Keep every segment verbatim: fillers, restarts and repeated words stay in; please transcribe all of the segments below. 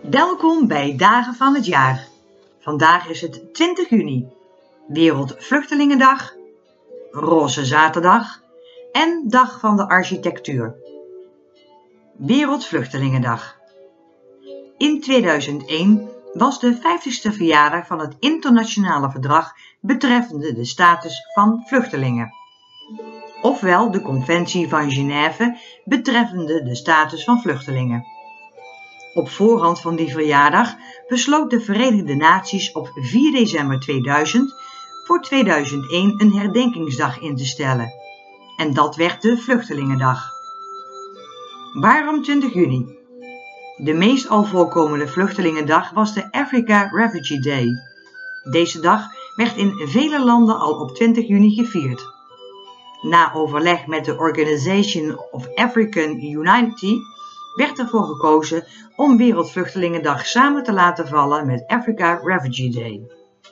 Welkom bij Dagen van het Jaar. Vandaag is het twintig juni, Wereldvluchtelingendag, Roze Zaterdag en Dag van de Architectuur. Wereldvluchtelingendag. In tweeduizend één was de vijftigste verjaardag van het internationale verdrag betreffende de status van vluchtelingen. Ofwel de Conventie van Genève betreffende de status van vluchtelingen. Op voorhand van die verjaardag besloot de Verenigde Naties op vier december tweeduizend voor tweeduizend één een herdenkingsdag in te stellen. En dat werd de Vluchtelingendag. Waarom twintig juni? De meest al voorkomende vluchtelingendag was de Africa Refugee Day. Deze dag werd in vele landen al op twintig juni gevierd. Na overleg met de Organization of African Unity werd ervoor gekozen om Wereldvluchtelingendag samen te laten vallen met Africa Refugee Day.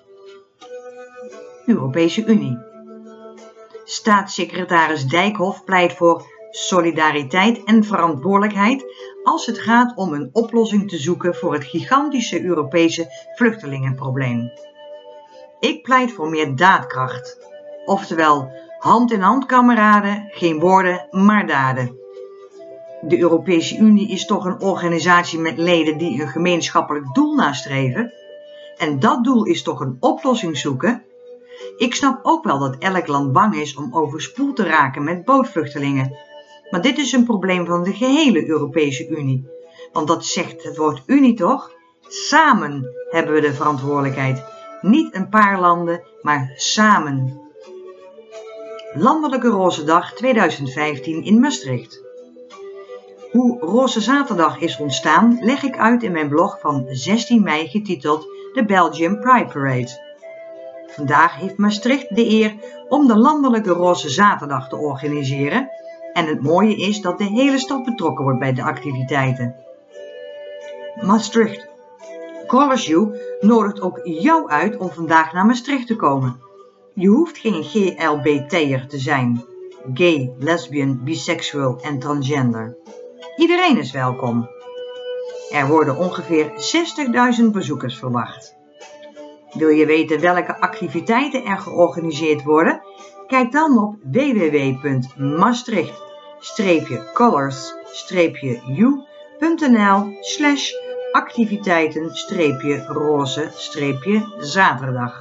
Europese Unie. Staatssecretaris Dijkhoff pleit voor solidariteit en verantwoordelijkheid als het gaat om een oplossing te zoeken voor het gigantische Europese vluchtelingenprobleem. Ik pleit voor meer daadkracht, oftewel hand in hand kameraden, geen woorden maar daden. De Europese Unie is toch een organisatie met leden die een gemeenschappelijk doel nastreven? En dat doel is toch een oplossing zoeken? Ik snap ook wel dat elk land bang is om overspoeld te raken met bootvluchtelingen. Maar dit is een probleem van de gehele Europese Unie. Want dat zegt het woord Unie toch? Samen hebben we de verantwoordelijkheid. Niet een paar landen, maar samen. Landelijke Roze Dag tweeduizend vijftien in Maastricht. Hoe Roze Zaterdag is ontstaan leg ik uit in mijn blog van zestien mei getiteld The Belgian Pride Parade. Vandaag heeft Maastricht de eer om de landelijke Roze Zaterdag te organiseren en het mooie is dat de hele stad betrokken wordt bij de activiteiten. Maastricht. Colors You nodigt ook jou uit om vandaag naar Maastricht te komen. Je hoeft geen G L B T'er te zijn, gay, lesbian, biseksueel en transgender. Iedereen is welkom. Er worden ongeveer zestigduizend bezoekers verwacht. Wil je weten welke activiteiten er georganiseerd worden? Kijk dan op w w w punt maastricht colors u punt n l slash activiteiten roze zaterdag.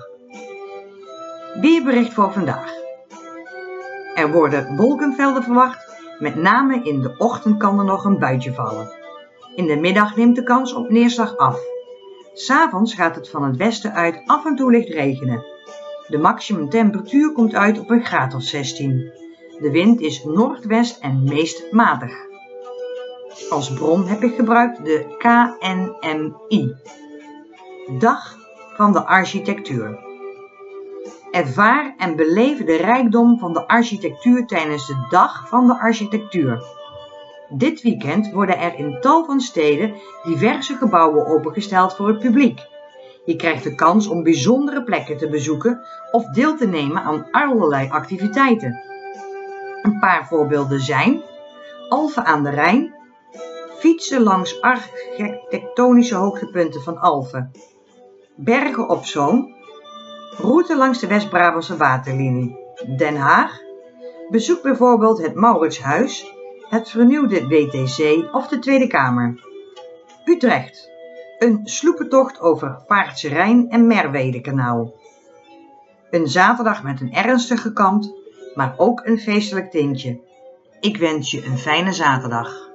Weerbericht voor vandaag. Er worden wolkenvelden verwacht. Met name in de ochtend kan er nog een buitje vallen. In de middag neemt de kans op neerslag af. 'S Avonds gaat het van het westen uit af en toe licht regenen. De maximumtemperatuur komt uit op een graad of zestien. De wind is noordwest en meest matig. Als bron heb ik gebruikt de K N M I. Dag van de Architectuur. Ervaar en beleef de rijkdom van de architectuur tijdens de Dag van de Architectuur. Dit weekend worden er in tal van steden diverse gebouwen opengesteld voor het publiek. Je krijgt de kans om bijzondere plekken te bezoeken of deel te nemen aan allerlei activiteiten. Een paar voorbeelden zijn Alphen aan de Rijn, fietsen langs architectonische hoogtepunten van Alphen, Bergen op Zoom, route langs de West-Brabantse waterlinie, Den Haag, bezoek bijvoorbeeld het Mauritshuis, het vernieuwde W T C of de Tweede Kamer. Utrecht, een sloepentocht over Vaartse Rijn en Merwedekanaal. Een zaterdag met een ernstige kant, maar ook een feestelijk tintje. Ik wens je een fijne zaterdag.